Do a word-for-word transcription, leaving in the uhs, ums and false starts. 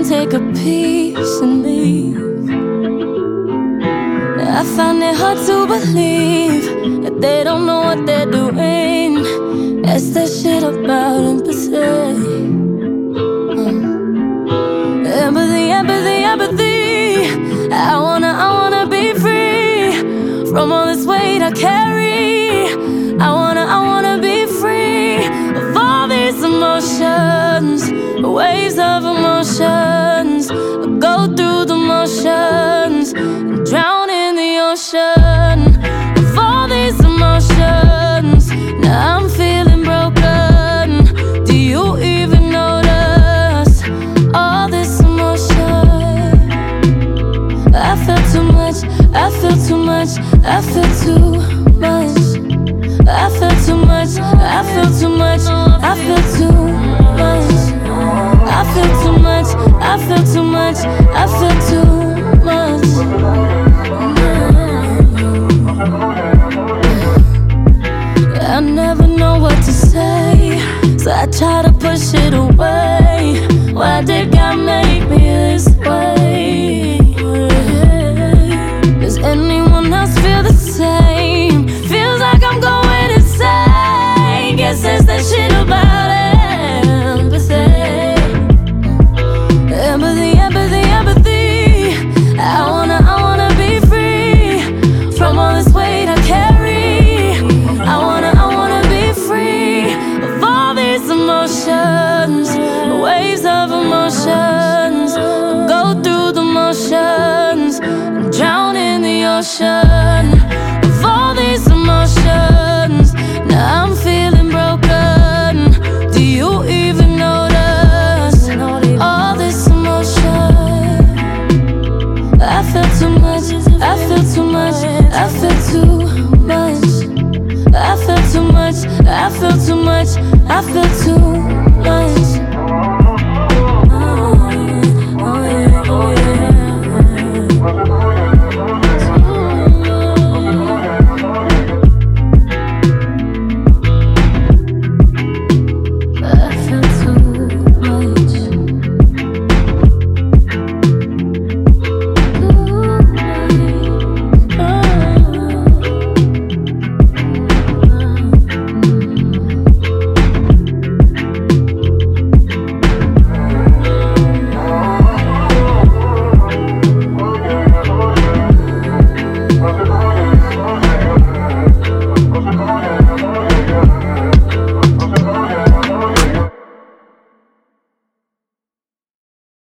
take a piece and leave. I find it hard to believe that they don't know what they're doing. That's that shit about empathy. Mm. Empathy, empathy, empathy. I wanna, I wanna be free from all this weight I carry. I wanna, I wanna be free of all these emotions, waves of emotions. I go through the motions and drown in the ocean of all these emotions. Now I'm feeling broken. Do you even notice all this emotion? I feel too much, I feel too much, I feel too much. I feel too much, I feel too much, I feel too much. I feel too much, I feel too much, I feel too much. I never know what to say, so I try to push it away. Why did God make me this way? Does anyone else feel the same? Feels like I'm going insane. Guess it's that shit about empathy. Empathy, empathy, empathy. I wanna, I wanna be free from all this weight I carry. I wanna, I wanna be free of all these emotions, waves of emotions. Go through the motions, drown in the ocean of all these emotions. Now I'm feeling broken. Do you even notice all this emotion? I feel too much, I feel too much, I feel too much. I feel too much, I feel too much, I feel